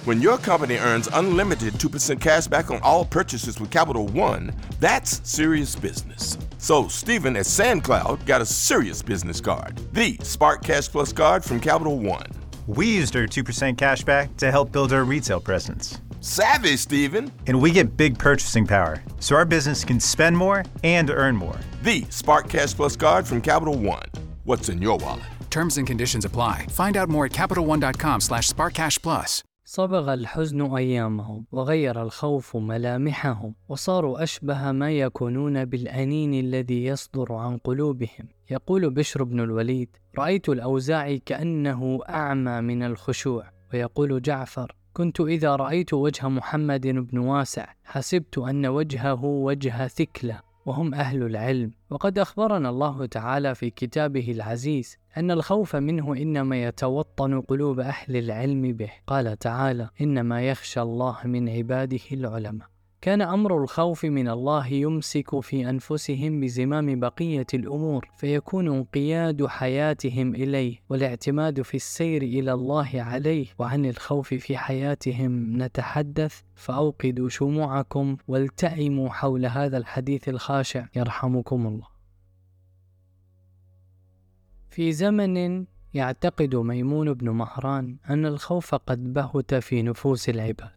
When your company earns unlimited 2% cash back on all purchases with Capital One, that's serious business. So Stephen at SandCloud got a serious business card, the Spark Cash Plus card from Capital One. We used our 2% cash back to help build our retail presence. Savvy, Stephen. And we get big purchasing power, so our business can spend more and earn more. The Spark Cash Plus card from Capital One. What's in your wallet? Terms and conditions apply. Find out more at CapitalOne.com/SparkCashPlus. صبغ الحزن أيامهم وغير الخوف ملامحهم وصاروا أشبه ما يكونون بالأنين الذي يصدر عن قلوبهم. يقول بشر بن الوليد: رأيت الأوزاعي كأنه أعمى من الخشوع. ويقول جعفر: كنت إذا رأيت وجه محمد بن واسع حسبت أن وجهه وجه ثكلة، وهم أهل العلم. وقد أخبرنا الله تعالى في كتابه العزيز أن الخوف منه إنما يتوطن قلوب أهل العلم به. قال تعالى: إنما يخشى الله من عباده العلماء. كان أمر الخوف من الله يمسك في أنفسهم بزمام بقية الأمور، فيكون انقياد حياتهم إليه والاعتماد في السير إلى الله عليه. وعن الخوف في حياتهم نتحدث، فأوقدوا شموعكم والتئموا حول هذا الحديث الخاشع يرحمكم الله. في زمن يعتقد ميمون بن مهران أن الخوف قد بهت في نفوس العباد،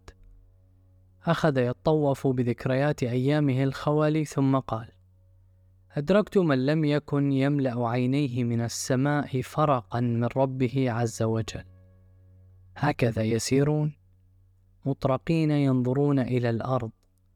أخذ يطوف بذكريات أيامه الخوالي ثم قال: أدركت من لم يكن يملأ عينيه من السماء فرقا من ربه عز وجل. هكذا يسيرون مطرقين ينظرون إلى الأرض،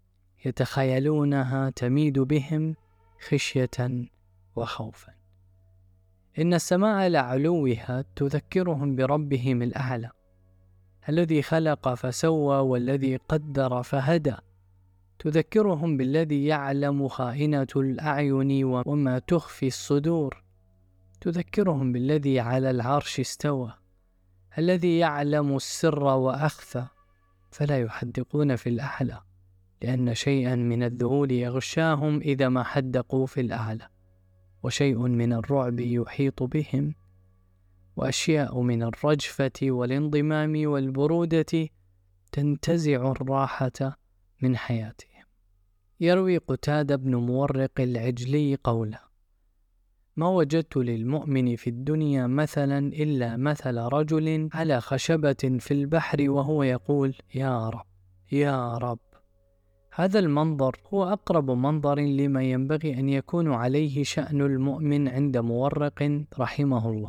يتخيلونها تميد بهم خشية وخوفا. إن السماء لعلوها تذكرهم بربهم الأعلى، الذي خلق فسوى والذي قدر فهدى. تذكرهم بالذي يعلم خائنة الأعين وما تخفي الصدور. تذكرهم بالذي على العرش استوى، الذي يعلم السر وأخفى. فلا يحدقون في الأعلى، لأن شيئا من الذهول يغشاهم إذا ما حدقوا في الأعلى، وشيء من الرعب يحيط بهم، وأشياء من الرجفة والانضمام والبرودة تنتزع الراحة من حياتهم. يروي قتادة بن مورق العجلي قوله: ما وجدت للمؤمن في الدنيا مثلا إلا مثل رجل على خشبة في البحر وهو يقول: يا رب يا رب. هذا المنظر هو أقرب منظر لما ينبغي أن يكون عليه شأن المؤمن عند مورق رحمه الله.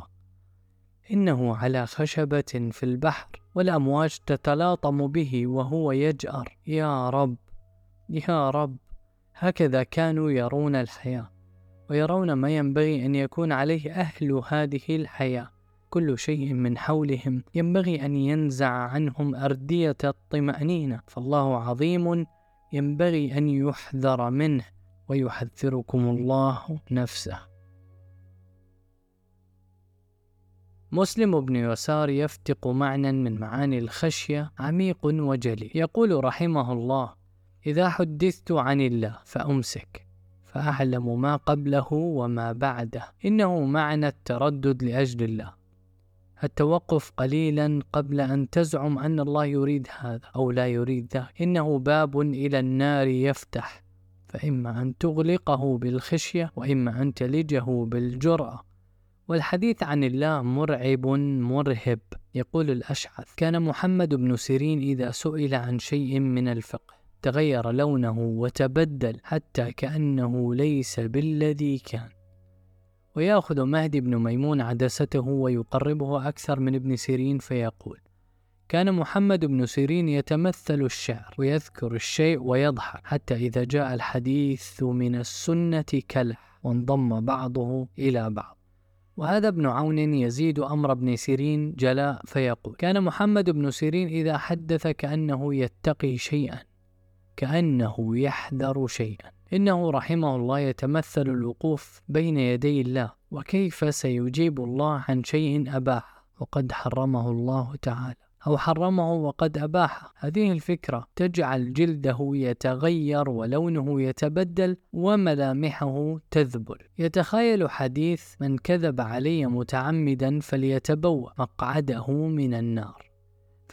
إنه على خشبة في البحر والأمواج تتلاطم به وهو يجأر: يا رب يا رب. هكذا كانوا يرون الحياة، ويرون ما ينبغي أن يكون عليه أهل هذه الحياة. كل شيء من حولهم ينبغي أن ينزع عنهم أردية الطمأنينة، فالله عظيم ينبغي أن يحذر منه، ويحذركم الله نفسه. مسلم بن يسار يفتق معنى من معاني الخشية عميق وجلي. يقول رحمه الله: إذا حدثت عن الله فأمسك، فأعلم ما قبله وما بعده. إنه معنى التردد لأجل الله، التوقف قليلا قبل أن تزعم أن الله يريد هذا أو لا يريد ذاك. إنه باب إلى النار يفتح، فإما أن تغلقه بالخشية وإما أن تلجه بالجرأة. والحديث عن الله مرعب مرهب. يقول الأشعث: كان محمد بن سيرين إذا سئل عن شيء من الفقه تغير لونه وتبدل حتى كأنه ليس بالذي كان. ويأخذ مهدي بن ميمون عدسته ويقربه أكثر من ابن سيرين فيقول: كان محمد بن سيرين يتمثل الشعر ويذكر الشيء ويضحك، حتى إذا جاء الحديث من السنة كلح وانضم بعضه إلى بعض. وهذا ابن عون يزيد أمر ابن سيرين جلاء فيقول: كان محمد بن سيرين إذا حدث كأنه يتقي شيئا، كأنه يحذر شيئا. إنه رحمه الله يتمثل الوقوف بين يدي الله، وكيف سيجيب الله عن شيء أباحه وقد حرمه الله تعالى، أو حرمه وقد أباحه. هذه الفكرة تجعل جلده يتغير ولونه يتبدل وملامحه تذبل. يتخيل حديث: من كذب علي متعمدا فليتبوأ مقعده من النار.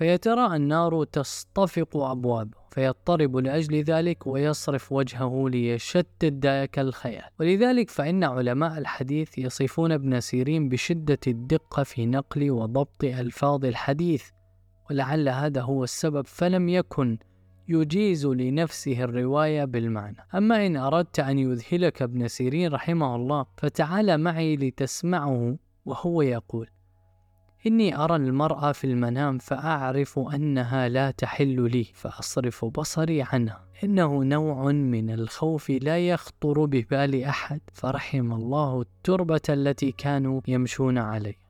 فيترى النار تصطفق أبوابه فيضطرب لأجل ذلك ويصرف وجهه ليشتت ذاك الخيال. ولذلك فإن علماء الحديث يصفون ابن سيرين بشدة الدقة في نقل وضبط ألفاظ الحديث، ولعل هذا هو السبب فلم يكن يجيز لنفسه الرواية بالمعنى. أما إن أردت أن يذهلك ابن سيرين رحمه الله فتعال معي لتسمعه وهو يقول: إني أرى المرأة في المنام فأعرف أنها لا تحل لي فأصرف بصري عنها. إنه نوع من الخوف لا يخطر ببال أحد، فرحم الله التربة التي كانوا يمشون عليه.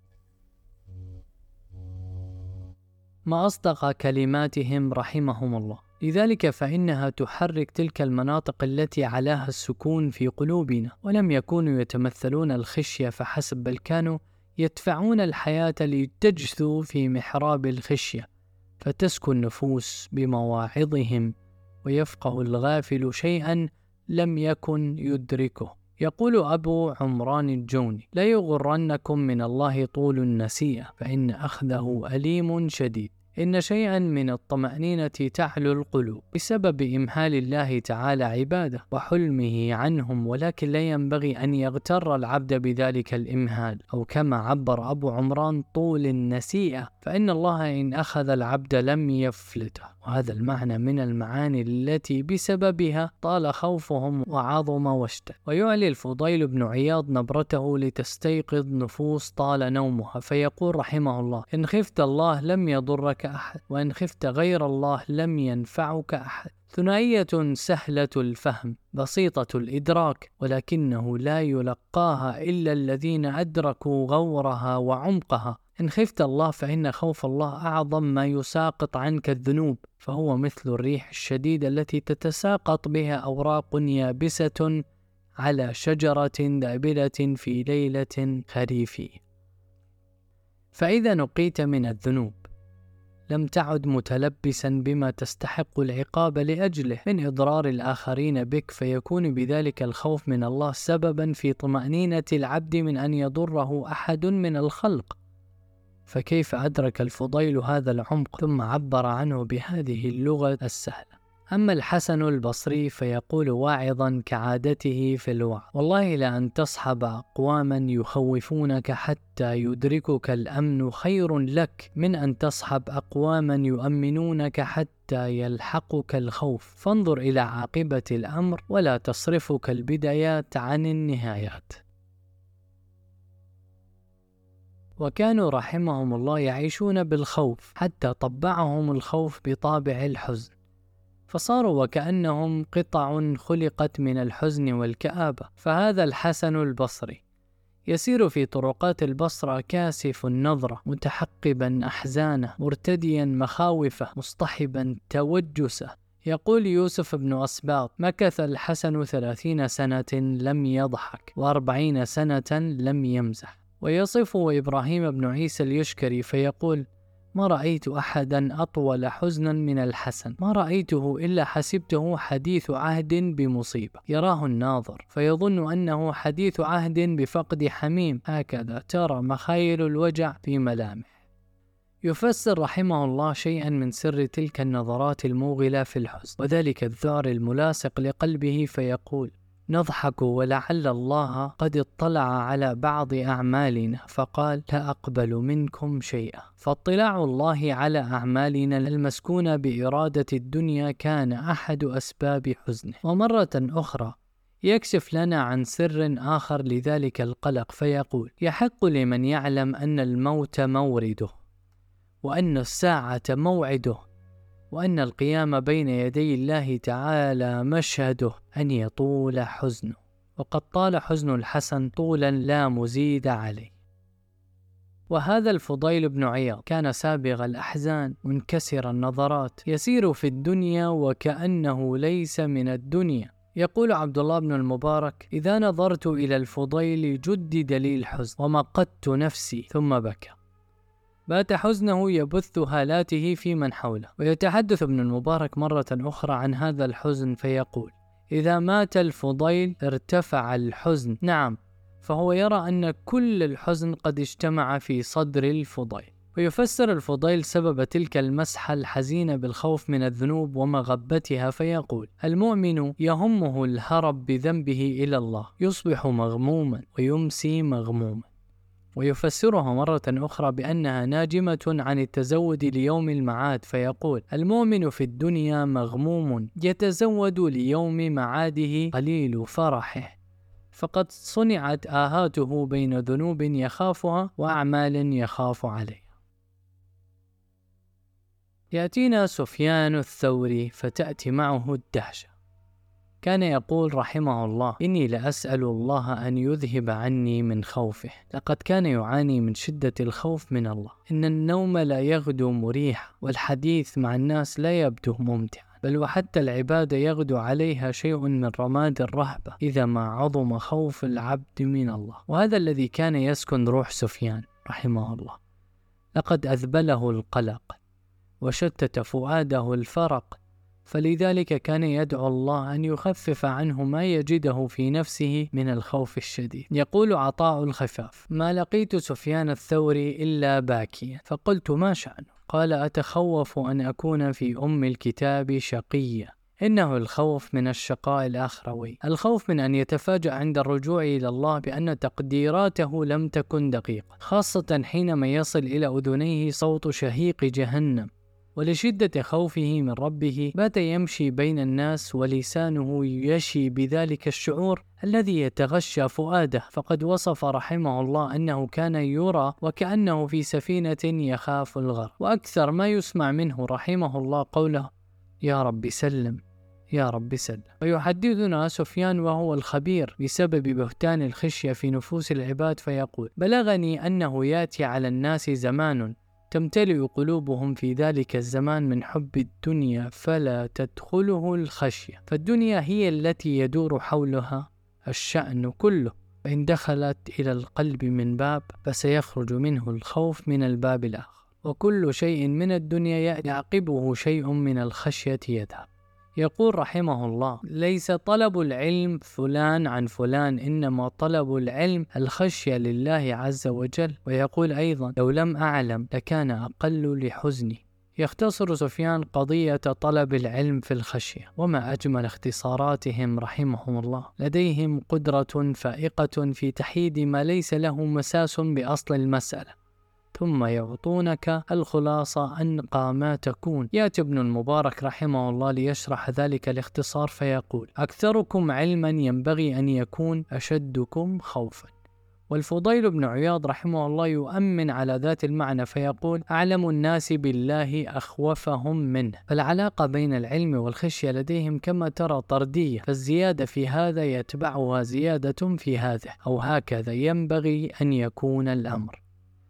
ما أصدق كلماتهم رحمهم الله. لذلك فإنها تحرك تلك المناطق التي علاها السكون في قلوبنا، ولم يكونوا يتمثلون الخشية فحسب، بل كانوا يدفعون الحياة لتجثو في محراب الخشية، فتسكن النفوس بمواعظهم ويفقه الغافل شيئا لم يكن يدركه. يقول أبو عمران الجوني: لا يغرنكم من الله طول النسيئة فإن أخذه أليم شديد. إن شيئا من الطمأنينة تعلو القلوب بسبب إمهال الله تعالى عباده وحلمه عنهم، ولكن لا ينبغي أن يغتر العبد بذلك الإمهال، أو كما عبر أبو عمران: طول النسيئة، فإن الله إن أخذ العبد لم يفلته. وهذا المعنى من المعاني التي بسببها طال خوفهم وعظم واشتد. ويعلي الفضيل بن عياض نبرته لتستيقظ نفوس طال نومها، فيقول رحمه الله: إن خفت الله لم يضرك أحد، وإن خفت غير الله لم ينفعك أحد. ثنائية سهلة الفهم بسيطة الإدراك، ولكنه لا يلقاها إلا الذين أدركوا غورها وعمقها. إن خفت الله فإن خوف الله أعظم ما يساقط عنك الذنوب، فهو مثل الريح الشديدة التي تتساقط بها أوراق يابسة على شجرة دابلة في ليلة خريفية. فإذا نقيت من الذنوب لم تعد متلبسا بما تستحق العقاب لأجله من إضرار الآخرين بك، فيكون بذلك الخوف من الله سببا في طمأنينة العبد من أن يضره أحد من الخلق. فكيف أدرك الفضيل هذا العمق ثم عبر عنه بهذه اللغة السهلة؟ أما الحسن البصري فيقول واعظا كعادته في الوعظ: والله لأن تصحب أقواما يخوفونك حتى يدركك الأمن خير لك من أن تصحب أقواما يؤمنونك حتى يلحقك الخوف، فانظر إلى عاقبة الأمر ولا تصرفك البدايات عن النهايات. وكانوا رحمهم الله يعيشون بالخوف حتى طبعهم الخوف بطابع الحزن، فصاروا وكأنهم قطع خلقت من الحزن والكآبة. فهذا الحسن البصري يسير في طرقات البصرة كاسف النظرة متحقبا أحزانه مرتديا مخاوفه مصطحبا توجسه. يقول يوسف بن أسباط: مكث الحسن 30 سنة لم يضحك و40 سنة لم يمزح. ويصف إبراهيم بن عيسى اليشكري فيقول: ما رأيت أحدا أطول حزنا من الحسن، ما رأيته إلا حسبته حديث عهد بمصيبة يراه الناظر فيظن أنه حديث عهد بفقد حميم، هكذا ترى مخايل الوجع في ملامح. يفسر رحمه الله شيئا من سر تلك النظرات الموغلة في الحزن، وذلك الذعر الملاصق لقلبه، فيقول: نضحك ولعل الله قد اطلع على بعض أعمالنا فقال: لا أقبل منكم شيئا. فاطلاع الله على أعمالنا المسكونة بإرادة الدنيا كان أحد أسباب حزنه. ومرة أخرى يكشف لنا عن سر آخر لذلك القلق، فيقول: يحق لمن يعلم أن الموت مورده، وأن الساعة موعده، وأن القيام بين يدي الله تعالى مشهده أن يطول حزنه. وقد طال حزن الحسن طولا لا مزيد عليه. وهذا الفضيل بن عياض كان سابغ الأحزان منكسر النظرات، يسير في الدنيا وكأنه ليس من الدنيا. يقول عبد الله بن المبارك: إذا نظرت إلى الفضيل جدد لي الحزن ومقدت نفسي، ثم بكى. بات حزنه يبث هالاته في من حوله. ويتحدث ابن المبارك مرة أخرى عن هذا الحزن فيقول: إذا مات الفضيل ارتفع الحزن. نعم، فهو يرى أن كل الحزن قد اجتمع في صدر الفضيل. ويفسر الفضيل سبب تلك المسحة الحزينة بالخوف من الذنوب ومغبتها فيقول: المؤمن يهمه الهرب بذنبه إلى الله، يصبح مغموما ويمسي مغموما. ويفسرها مرة أخرى بأنها ناجمة عن التزود ليوم المعاد فيقول: المؤمن في الدنيا مغموم يتزود ليوم معاده قليل فرحه، فقد صنعت آهاته بين ذنوب يخافها وأعمال يخاف عليها. يأتينا سفيان الثوري فتأتي معه الدهشة. كان يقول رحمه الله: إني لأسأل الله أن يذهب عني من خوفه. لقد كان يعاني من شدة الخوف من الله. إن النوم لا يغدو مريحا، والحديث مع الناس لا يبدو ممتعا، بل وحتى العبادة يغدو عليها شيء من رماد الرهبة إذا ما عظم خوف العبد من الله. وهذا الذي كان يسكن روح سفيان رحمه الله. لقد أذبله القلق وشتت فؤاده الفرق، فلذلك كان يدعو الله أن يخفف عنه ما يجده في نفسه من الخوف الشديد. يقول عطاء الخفاف: ما لقيت سفيان الثوري إلا باكيا، فقلت: ما شأنه؟ قال: أتخوف أن أكون في أم الكتاب شقيا. إنه الخوف من الشقاء الآخروي، الخوف من أن يتفاجأ عند الرجوع إلى الله بأن تقديراته لم تكن دقيقة، خاصة حينما يصل إلى أذنيه صوت شهيق جهنم. ولشدة خوفه من ربه بات يمشي بين الناس ولسانه يشي بذلك الشعور الذي يتغشى فؤاده. فقد وصف رحمه الله أنه كان يرى وكأنه في سفينة يخاف الغرق. وأكثر ما يسمع منه رحمه الله قوله: يا رب سلم، يا رب سلم. ويحدثنا سفيان وهو الخبير بسبب بهتان الخشية في نفوس العباد فيقول: بلغني أنه يأتي على الناس زمان تمتلئ قلوبهم في ذلك الزمان من حب الدنيا فلا تدخله الخشية، فالدنيا هي التي يدور حولها الشأن كله، فإن دخلت إلى القلب من باب فسيخرج منه الخوف من الباب الآخر، وكل شيء من الدنيا يعقبه شيء من الخشية يذهب. يقول رحمه الله: ليس طلب العلم فلان عن فلان، إنما طلب العلم الخشية لله عز وجل. ويقول أيضا: لو لم أعلم لكان أقل لحزني. يختصر سفيان قضية طلب العلم في الخشية. وما أجمل اختصاراتهم رحمهم الله. لديهم قدرة فائقة في تحييد ما ليس له مساس بأصل المسألة، ثم يعطونك الخلاصة أنقى ما تكون. يأتي ابن المبارك رحمه الله ليشرح ذلك الاختصار فيقول: أكثركم علما ينبغي أن يكون أشدكم خوفا. والفضيل بن عياض رحمه الله يؤمن على ذات المعنى فيقول: أعلم الناس بالله أخوفهم منه. فالعلاقة بين العلم والخشية لديهم كما ترى طردية، فالزيادة في هذا يتبعها زيادة في هذا، أو هكذا ينبغي أن يكون الأمر.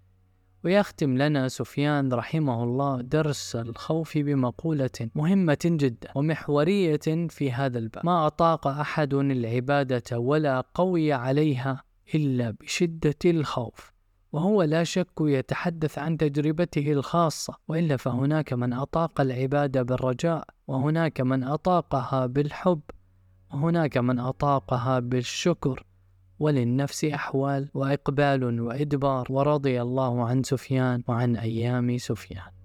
ويختم لنا سفيان رحمه الله درس الخوف بمقولة مهمة جدا ومحورية في هذا الباب: ما أطاق أحد العبادة ولا قوي عليها إلا بشدة الخوف. وهو لا شك يتحدث عن تجربته الخاصة، وإلا فهناك من أطاق العبادة بالرجاء، وهناك من أطاقها بالحب، وهناك من أطاقها بالشكر، وللنفس أحوال وإقبال وإدبار. ورضي الله عن سفيان وعن أيام سفيان.